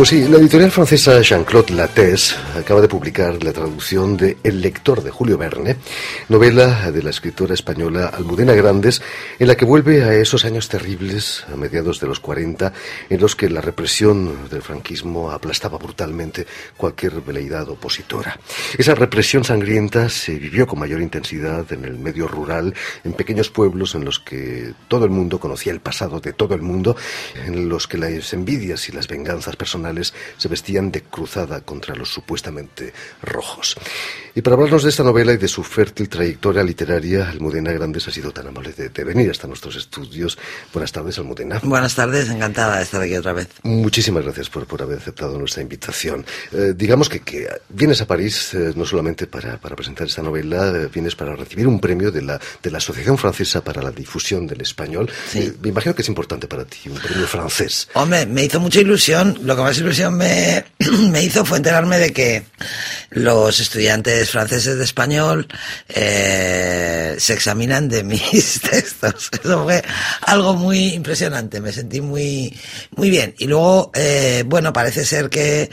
Pues sí, la editorial francesa Jean-Claude Lattès acaba de publicar la traducción de El lector de Julio Verne, novela de la escritora española Almudena Grandes, en la que vuelve a esos años terribles, a mediados de los 40, en los que la represión del franquismo aplastaba brutalmente cualquier veleidad opositora. Esa represión sangrienta se vivió con mayor intensidad en el medio rural, en pequeños pueblos en los que todo el mundo conocía el pasado de todo el mundo, en los que las envidias y las venganzas personales se vestían de cruzada contra los supuestamente rojos. Y para hablarnos de esta novela y de su fértil trayectoria literaria, Almudena Grandes ha sido tan amable de venir hasta nuestros estudios. Buenas tardes, Almudena. Buenas tardes, encantada de estar aquí otra vez. Muchísimas gracias por haber aceptado nuestra invitación. Digamos que vienes a París no solamente para presentar esta novela, vienes para recibir un premio de la Asociación Francesa para la Difusión del Español. Sí. Me imagino que es importante para ti, un premio francés. Hombre, me hizo mucha ilusión. Lo que más ilusión me hizo fue enterarme de que los estudiantes franceses de español se examinan de mis textos. Eso fue algo muy impresionante. Me sentí muy bien. Y luego, bueno, parece ser que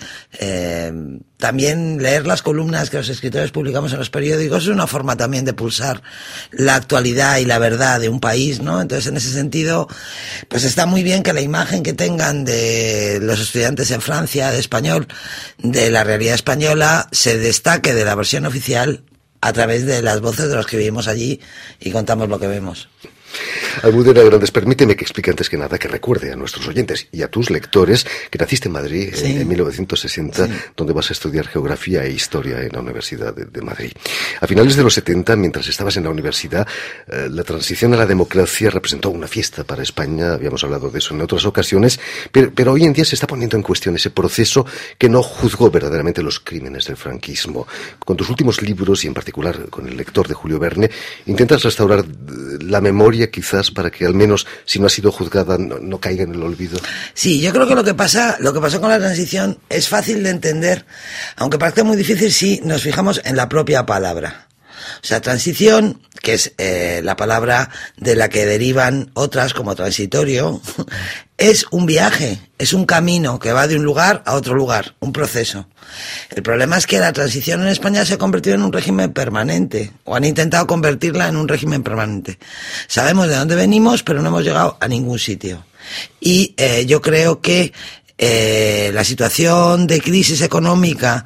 también leer las columnas que los escritores publicamos en los periódicos es una forma también de pulsar la actualidad y la verdad de un país, ¿no? Entonces, en ese sentido, pues está muy bien que la imagen que tengan de los estudiantes en Francia, de español, de la realidad española, se destaque de la versión oficial a través de las voces de los que vivimos allí y contamos lo que vemos. Almudena Grandes, permíteme que explique antes que nada, que recuerde a nuestros oyentes y a tus lectores que naciste en Madrid en 1960, sí, donde vas a estudiar Geografía e Historia en la Universidad de Madrid. A finales de los 70, mientras estabas en la universidad, la transición a la democracia representó una fiesta para España, habíamos hablado de eso en otras ocasiones, pero hoy en día se está poniendo en cuestión ese proceso que no juzgó verdaderamente los crímenes del franquismo. Con tus últimos libros, y en particular con El lector de Julio Verne, intentas restaurar la memoria, quizás, para que al menos, si no ha sido juzgada, no caiga en el olvido. Sí, yo creo que lo que pasó con la transición es fácil de entender, aunque parece muy difícil si nos fijamos en la propia palabra. O sea, transición, que es la palabra de la que derivan otras como transitorio, es un viaje, es un camino que va de un lugar a otro lugar, un proceso. El problema es que la transición en España se ha convertido en un régimen permanente, o han intentado convertirla en un régimen permanente. Sabemos de dónde venimos, pero no hemos llegado a ningún sitio. Y yo creo que la situación de crisis económica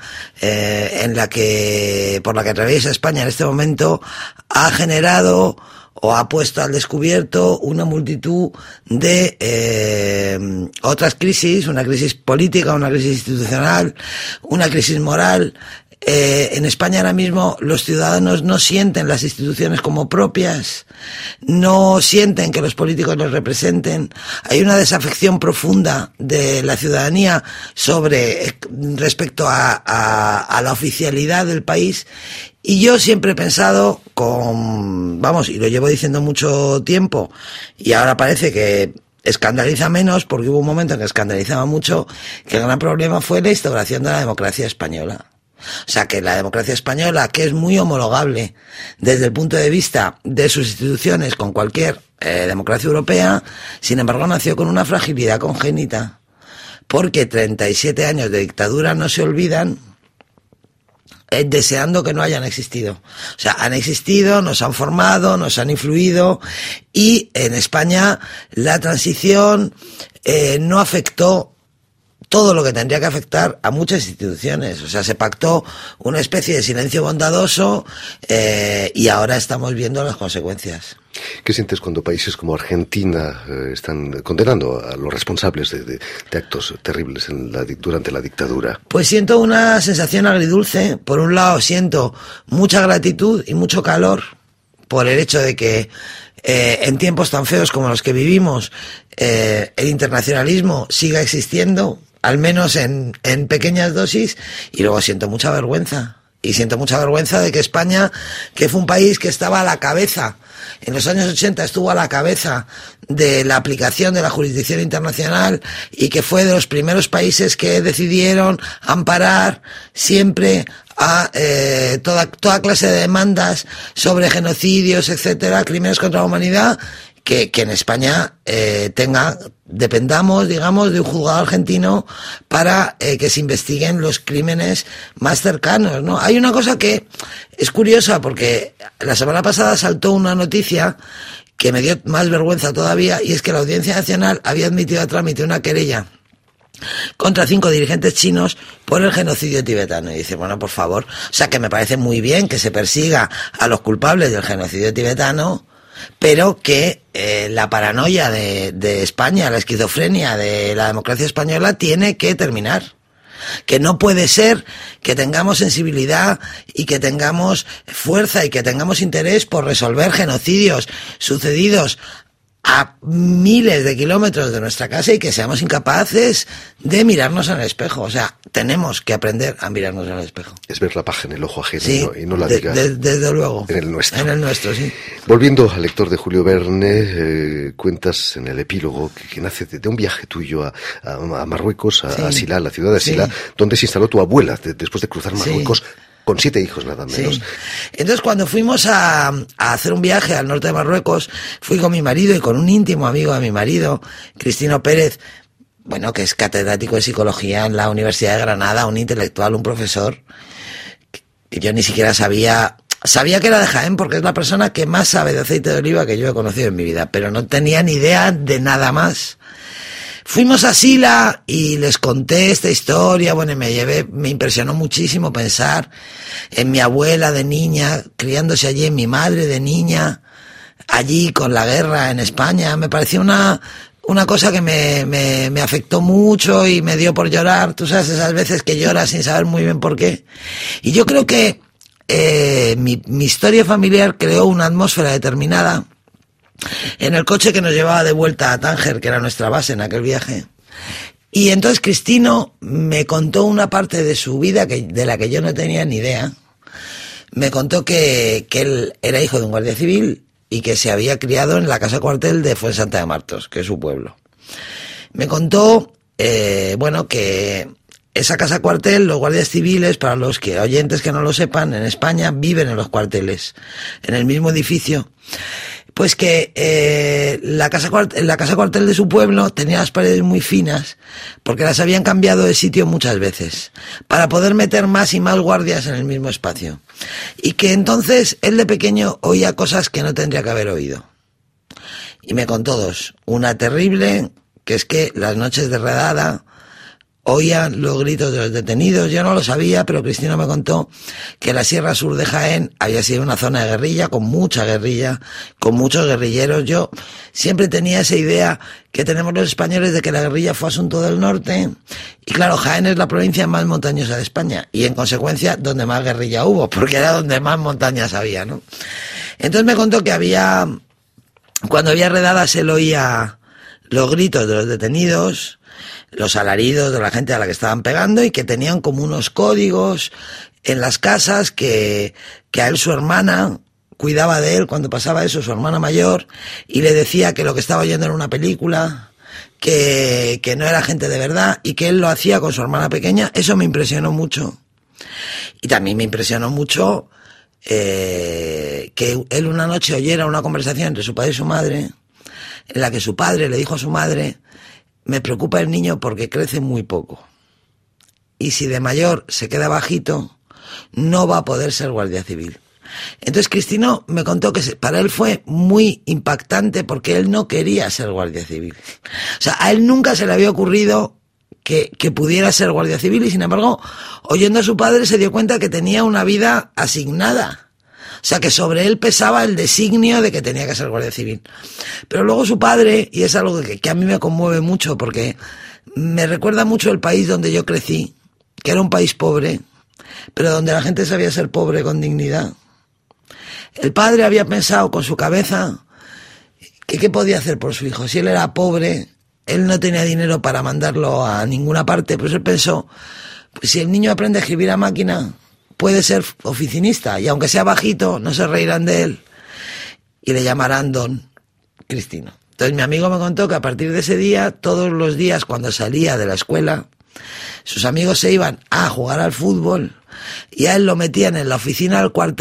por la que atraviesa España en este momento ha generado o ha puesto al descubierto una multitud de otras crisis, una crisis política, una crisis institucional, una crisis moral. En España ahora mismo los ciudadanos no sienten las instituciones como propias, no sienten que los políticos los representen. Hay una desafección profunda de la ciudadanía respecto a la oficialidad del país. Y yo siempre he pensado y lo llevo diciendo mucho tiempo, y ahora parece que escandaliza menos, porque hubo un momento en que escandalizaba mucho, que el gran problema fue la instauración de la democracia española. O sea, que la democracia española, que es muy homologable desde el punto de vista de sus instituciones con cualquier democracia europea, sin embargo nació con una fragilidad congénita, porque 37 años de dictadura no se olvidan, deseando que no hayan existido. O sea, han existido, nos han formado, nos han influido, y en España la transición no afectó todo lo que tendría que afectar a muchas instituciones. O sea, se pactó una especie de silencio bondadoso y ahora estamos viendo las consecuencias. ¿Qué sientes cuando países como Argentina están condenando a los responsables de actos terribles durante la dictadura? Pues siento una sensación agridulce. Por un lado siento mucha gratitud y mucho calor por el hecho de que en tiempos tan feos como los que vivimos el internacionalismo siga existiendo, al menos en pequeñas dosis, y luego siento mucha vergüenza. Y siento mucha vergüenza de que España, que fue un país que estaba a la cabeza, en los años 80 estuvo a la cabeza de la aplicación de la jurisdicción internacional y que fue de los primeros países que decidieron amparar siempre a toda clase de demandas sobre genocidios, etcétera, crímenes contra la humanidad, que en España dependamos, digamos, de un juzgado argentino para que se investiguen los crímenes más cercanos, ¿no? Hay una cosa que es curiosa, porque la semana pasada saltó una noticia que me dio más vergüenza todavía, y es que la Audiencia Nacional había admitido a trámite una querella contra 5 dirigentes chinos por el genocidio tibetano. Y dice, bueno, por favor, o sea, que me parece muy bien que se persiga a los culpables del genocidio tibetano, pero que la paranoia de España, la esquizofrenia de la democracia española tiene que terminar. Que no puede ser que tengamos sensibilidad y que tengamos fuerza y que tengamos interés por resolver genocidios sucedidos a miles de kilómetros de nuestra casa y que seamos incapaces de mirarnos en el espejo. O sea, tenemos que aprender a mirarnos en el espejo. Es ver la paja en el ojo ajeno, sí, y no la viga. Desde luego. En el nuestro. En el nuestro, sí. Volviendo al lector de Julio Verne, cuentas en el epílogo que nace de un viaje tuyo a Marruecos, a Asila, la ciudad de Asila, donde se instaló tu abuela después de cruzar Marruecos. Con 7 hijos, nada menos. Sí. Entonces, cuando fuimos a hacer un viaje al norte de Marruecos, fui con mi marido y con un íntimo amigo de mi marido, Cristino Pérez, bueno, que es catedrático de psicología en la Universidad de Granada, un intelectual, un profesor, que yo ni siquiera sabía que era de Jaén, porque es la persona que más sabe de aceite de oliva que yo he conocido en mi vida, pero no tenía ni idea de nada más. Fuimos a Sila y les conté esta historia, bueno, me impresionó muchísimo pensar en mi abuela de niña, criándose allí, en mi madre de niña, allí con la guerra en España. Me pareció una cosa que me afectó mucho y me dio por llorar. Tú sabes, esas veces que lloras sin saber muy bien por qué. Y yo creo que mi historia familiar creó una atmósfera determinada en el coche que nos llevaba de vuelta a Tánger, que era nuestra base en aquel viaje. Y entonces Cristino me contó una parte de su vida de la que yo no tenía ni idea. Me contó que él era hijo de un guardia civil y que se había criado en la casa cuartel de Fuensanta de Martos, que es su pueblo. Me contó, que esa casa cuartel, los guardias civiles, para los oyentes que no lo sepan, en España viven en los cuarteles, en el mismo edificio. Pues que la casa cuartel de su pueblo tenía las paredes muy finas, porque las habían cambiado de sitio muchas veces, para poder meter más y más guardias en el mismo espacio. Y que entonces él de pequeño oía cosas que no tendría que haber oído. Y me contó 2. Una terrible, que es que las noches de redada oían los gritos de los detenidos. Yo no lo sabía, pero Cristina me contó que la Sierra Sur de Jaén había sido una zona de guerrilla, con mucha guerrilla, con muchos guerrilleros. Yo siempre tenía esa idea que tenemos los españoles de que la guerrilla fue asunto del norte. Y claro, Jaén es la provincia más montañosa de España y en consecuencia donde más guerrilla hubo, porque era donde más montañas había, ¿no? Entonces me contó que cuando había redadas él oía los gritos de los detenidos, los alaridos de la gente a la que estaban pegando, y que tenían como unos códigos en las casas que a él su hermana cuidaba de él cuando pasaba eso, su hermana mayor, y le decía que lo que estaba oyendo era una película, que no era gente de verdad, y que él lo hacía con su hermana pequeña. Eso me impresionó mucho. Y también me impresionó mucho que él una noche oyera una conversación entre su padre y su madre, en la que su padre le dijo a su madre: me preocupa el niño porque crece muy poco, y si de mayor se queda bajito, no va a poder ser guardia civil. Entonces Cristino me contó que para él fue muy impactante, porque él no quería ser guardia civil. O sea, a él nunca se le había ocurrido que pudiera ser guardia civil, y sin embargo, oyendo a su padre se dio cuenta que tenía una vida asignada. O sea, que sobre él pesaba el designio de que tenía que ser guardia civil. Pero luego su padre, y es algo que a mí me conmueve mucho, porque me recuerda mucho el país donde yo crecí, que era un país pobre, pero donde la gente sabía ser pobre con dignidad. El padre había pensado con su cabeza que qué podía hacer por su hijo. Si él era pobre, él no tenía dinero para mandarlo a ninguna parte, pues él pensó, pues si el niño aprende a escribir a máquina, puede ser oficinista, y aunque sea bajito, no se reirán de él y le llamarán Don Cristino. Entonces mi amigo me contó que a partir de ese día, todos los días cuando salía de la escuela, sus amigos se iban a jugar al fútbol y a él lo metían en la oficina del cuartel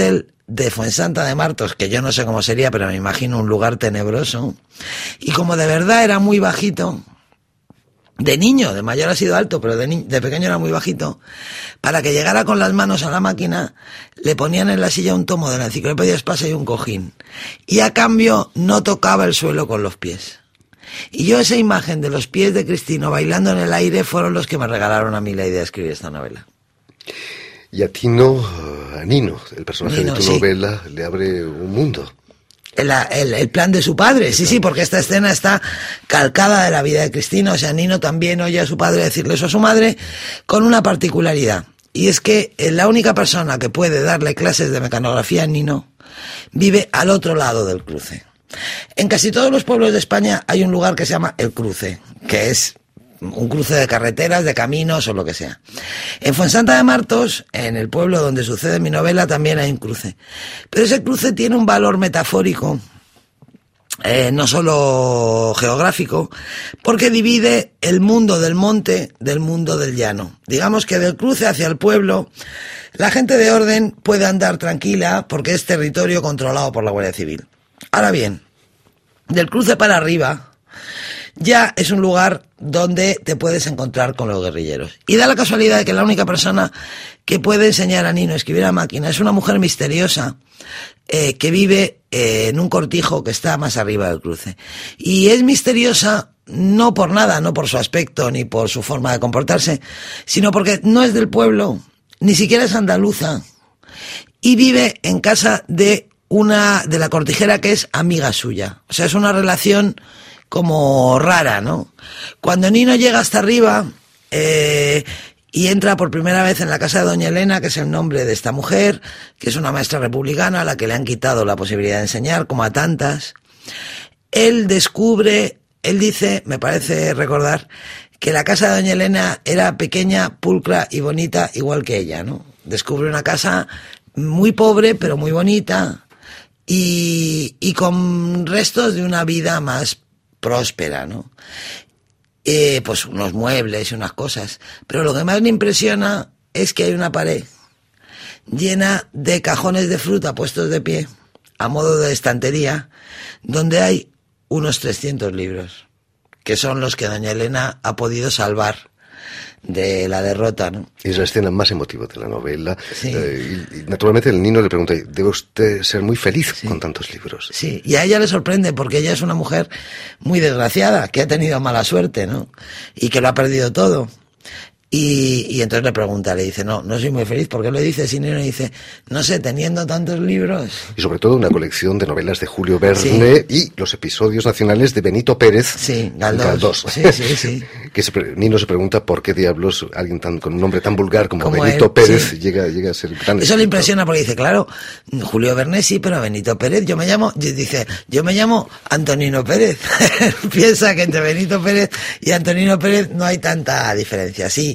de Fuensanta de Martos, que yo no sé cómo sería, pero me imagino un lugar tenebroso, y como de verdad era muy bajito, de niño, de mayor ha sido alto, pero de pequeño era muy bajito, para que llegara con las manos a la máquina, le ponían en la silla un tomo de la Enciclopedia Espasa y un cojín, y a cambio no tocaba el suelo con los pies. Y yo esa imagen de los pies de Cristino bailando en el aire fueron los que me regalaron a mí la idea de escribir esta novela. Y a Nino, el personaje de tu sí. novela, le abre un mundo. El plan de su padre, sí, porque esta escena está calcada de la vida de Cristino. O sea, Nino también oye a su padre decirle eso a su madre, con una particularidad, y es que la única persona que puede darle clases de mecanografía a Nino vive al otro lado del cruce. En casi todos los pueblos de España hay un lugar que se llama El Cruce, que es un cruce de carreteras, de caminos o lo que sea. En Fuensanta de Martos, en el pueblo donde sucede mi novela, también hay un cruce. Pero ese cruce tiene un valor metafórico, no solo geográfico, porque divide el mundo del monte del mundo del llano. Digamos que del cruce hacia el pueblo, la gente de orden puede andar tranquila porque es territorio controlado por la Guardia Civil. Ahora bien, del cruce para arriba, ya es un lugar donde te puedes encontrar con los guerrilleros. Y da la casualidad de que la única persona que puede enseñar a Nino a escribir a máquina es una mujer misteriosa que vive en un cortijo que está más arriba del cruce. Y es misteriosa no por nada, no por su aspecto ni por su forma de comportarse, sino porque no es del pueblo, ni siquiera es andaluza, y vive en casa de la cortijera que es amiga suya. O sea, es una relación como rara, ¿no? Cuando Nino llega hasta arriba y entra por primera vez en la casa de doña Elena, que es el nombre de esta mujer, que es una maestra republicana a la que le han quitado la posibilidad de enseñar, como a tantas, él dice, me parece recordar, que la casa de doña Elena era pequeña, pulcra y bonita, igual que ella, ¿no? Descubre una casa muy pobre, pero muy bonita, y con restos de una vida más próspera, ¿no? Pues unos muebles y unas cosas. Pero lo que más me impresiona es que hay una pared llena de cajones de fruta puestos de pie, a modo de estantería, donde hay unos 300 libros, que son los que doña Elena ha podido salvar de la derrota, ¿no? Es la escena más emotiva de la novela. Sí. Y naturalmente el Nino le pregunta, ¿debe usted ser muy feliz con tantos libros? Sí, y a ella le sorprende porque ella es una mujer muy desgraciada, que ha tenido mala suerte, ¿no? Y que lo ha perdido todo. Y entonces le pregunta, le dice, no soy muy feliz. ¿Por qué lo dices? Y Nino dice, no sé, teniendo tantos libros. Y sobre todo una colección de novelas de Julio Verne, y los episodios nacionales de Benito Pérez. Sí, Galdós. Sí. Que Nino se pregunta por qué diablos alguien con un nombre tan vulgar como Benito él, Pérez llega a ser gran Eso le impresiona porque dice, claro, Julio Verne sí, pero Benito Pérez, yo me llamo Antonino Pérez. Piensa que entre Benito Pérez y Antonino Pérez no hay tanta diferencia. Sí.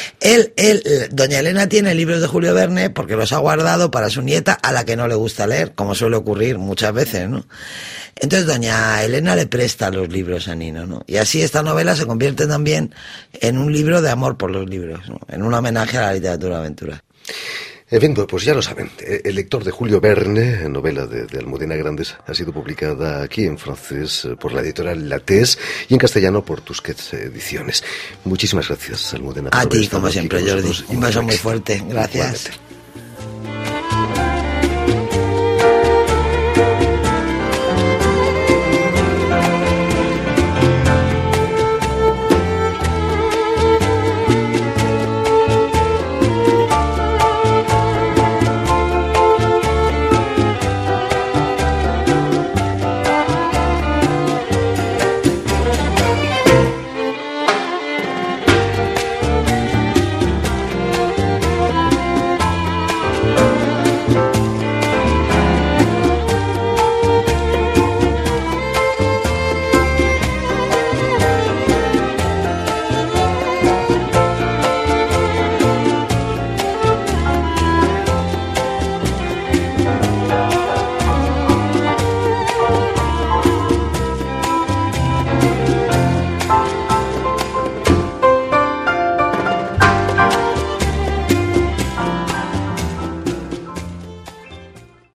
Doña Elena tiene libros de Julio Verne porque los ha guardado para su nieta, a la que no le gusta leer, como suele ocurrir muchas veces, ¿no? Entonces doña Elena le presta los libros a Nino, ¿no? Y así esta novela se convierte también en un libro de amor por los libros, ¿no? En un homenaje a la literatura de aventura. En fin, pues ya lo saben, El lector de Julio Verne, novela de Almudena Grandes, ha sido publicada aquí en francés por la editorial Lattès y en castellano por Tusquets Ediciones. Muchísimas gracias, Almudena. A ti, como siempre, Jordi. Un beso muy fuerte. Gracias. Igualmente.